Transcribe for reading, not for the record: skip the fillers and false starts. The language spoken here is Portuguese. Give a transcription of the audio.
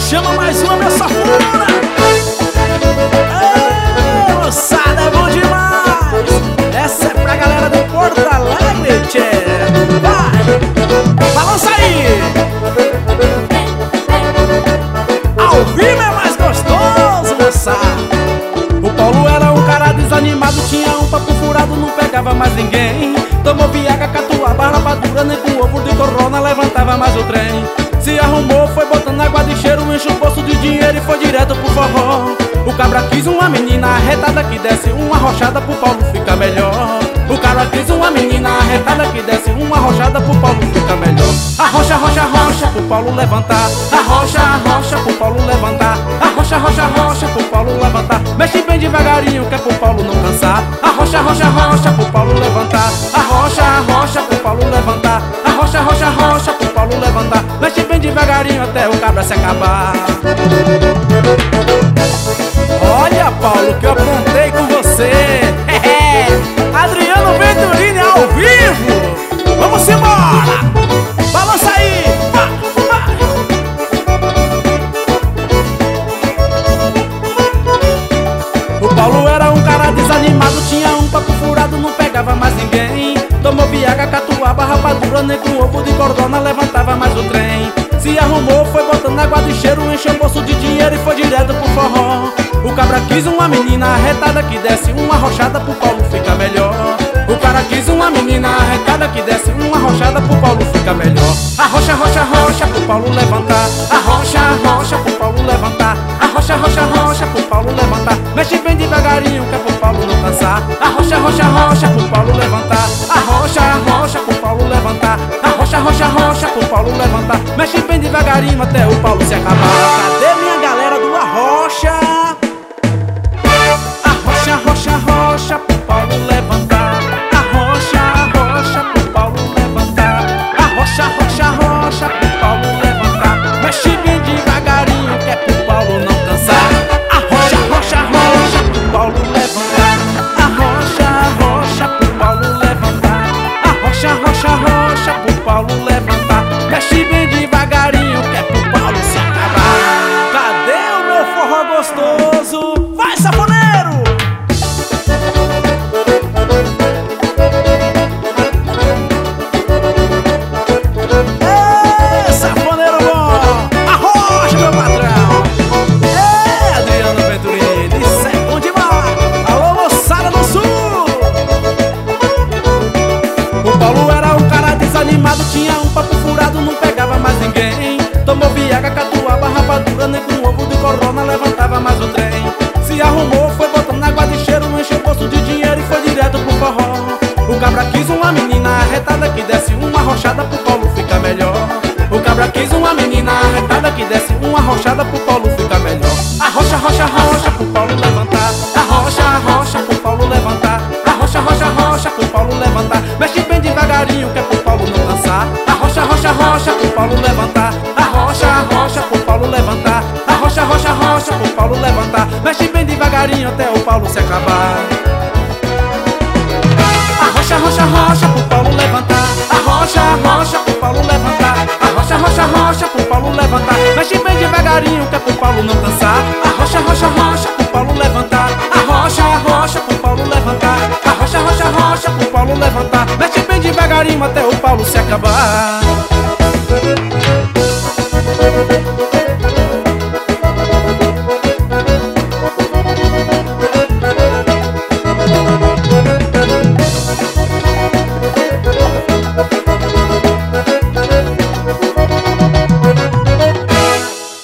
Chama mais uma, minha safona. Ei, moçada, é bom demais. Essa é pra galera de Porto Alegre, tchê. Vai, balança aí. Ao vivo é mais gostoso, moçada. O Paulo era um cara desanimado, tinha um papo furado, não pegava mais ninguém. Tomou viaga, catuaba, rapadura, nem com ovo de corona levantava mais o trem. Se arrumou, foi botando água de cheiro, enche o bolso de dinheiro e foi direto pro forró. O cabra quis uma menina arretada que desce uma arrochada pro Paulo fica melhor. O cabra quis uma menina arretada que desce uma arrochada pro Paulo fica melhor. Arrocha, arrocha, arrocha pro Paulo levantar. Arrocha, arrocha pro Paulo levantar. Arrocha, arrocha, arrocha pro Paulo levantar. Mexe bem devagarinho que é pro Paulo não cansar. Arrocha, arrocha, arrocha pro Paulo levantar. Arrocha, arrocha pro Paulo levantar. Arrocha, arrocha, arrocha pro Paulo levantar. Mexe bem devagarinho até o cabra se acabar. Olha, Paulo, que eu aprontei com você. Adriano Venturini ao vivo. Vamos embora. Balança aí. O Paulo era um cara desanimado, tinha um papo furado, não pegava mais ninguém. Tomou viaga, catuaba, rapadura, nem com ovo de cordona levantava mais o trem. Se arrumou, foi botando água de cheiro, encheu o bolso de dinheiro e foi direto pro forró. O cabra quis uma menina arretada que desce uma arrochada pro Paulo fica melhor. O cara quis uma menina arretada que desce uma arrochada pro Paulo fica melhor. Arrocha, arrocha, arrocha pro Paulo levantar. Arrocha, arrocha pro Paulo levantar. Arrocha, arrocha, arrocha pro Paulo levantar. Mexe bem devagarinho que é pro Paulo não cansar. Arrocha, arrocha, arrocha pro Paulo levantar. Arrocha, arrocha pro Paulo levantar. Arrocha, arrocha, arrocha pro Paulo levantar. Mexe bem devagarinho até o Paulo se acabar. Cadê minha galera do Arrocha? Arrocha, arrocha, arrocha pro Paulo levantar. Arrocha, arrocha pro Paulo levantar. Arrocha, arrocha, arrocha pro Paulo levantar. Mexe bem devagarinho que é pro Paulo não cansar. Arrocha, arrocha, arrocha pro Paulo levantar. Arrocha, arrocha pro Paulo levantar. Arrocha, arrocha, arrocha pro Paulo levantar. Mexe bem devagarinho que é pro Paulo se acabar. Cadê o meu forró gostoso? Vai, safoneiro! Ei, safoneiro bom! Arrocha, meu patrão! Ei, Adriano Venturini, isso é bom demais! Alô, moçada do Sul! O Paulo era um cara desanimado, tinha um papo furado, não pegava mais ninguém. Tomou viaga, catuaba, rapadura, nem com ovo de corona levantava mais o trem. Se arrumou, foi botando água de cheiro, encheu o bolso de dinheiro e foi direto pro forró. O cabra quis uma menina arretada que desce uma arrochada pro Paulo fica melhor. O cabra quis uma menina arretada que desce uma arrochada pro Paulo fica melhor. Arrocha, arrocha, arrocha pro Paulo levantar. Arrocha, arrocha pro Paulo levantar. Arrocha, arrocha, arrocha pro Paulo levantar. Mexe bem devagarinho que é pro Paulo não cansar. Arrocha, arrocha, arrocha pro Paulo levantar. Arrocha, arrocha pro Paulo levantar. Arrocha, arrocha, arrocha pro Paulo levantar. Mexe bem devagarinho até o Paulo se acabar. Arrocha, arrocha, arrocha pro Paulo levantar. Arrocha, arrocha pro Paulo levantar. Arrocha, arrocha, arrocha pro Paulo levantar. Mexe bem devagarinho que é pro Paulo não cansar. Arrocha, arrocha, arrocha pro Paulo levantar. Arrocha, arrocha pro Paulo levantar. Arrocha, arrocha, arrocha pro Paulo levantar. Mexe bem devagarinho até o Paulo se acabar.